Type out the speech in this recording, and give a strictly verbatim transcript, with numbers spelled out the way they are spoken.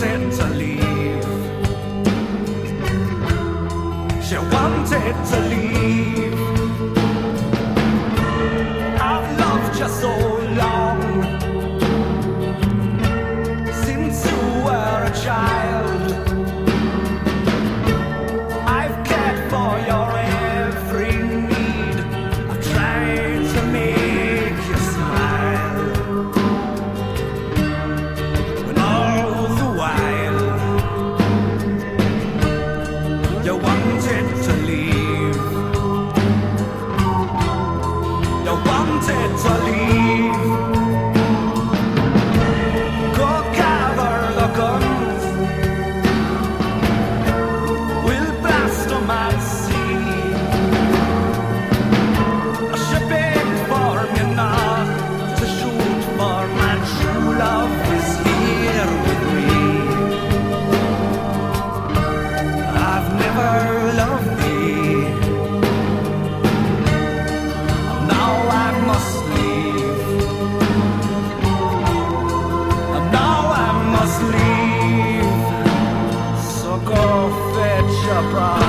wanted to leave. She wanted to leave. I've loved you so long, since you were a child. I've cared for your every need. I've tried to make you smile, when all the while you wanted to leave. You wanted to leave. Go gather the guns, we'll blast 'em at sea. She begged for me not to shoot, for my true love is here with me. I've never loved thee, and now I must leave. And now I must leave. So go fetch your bride.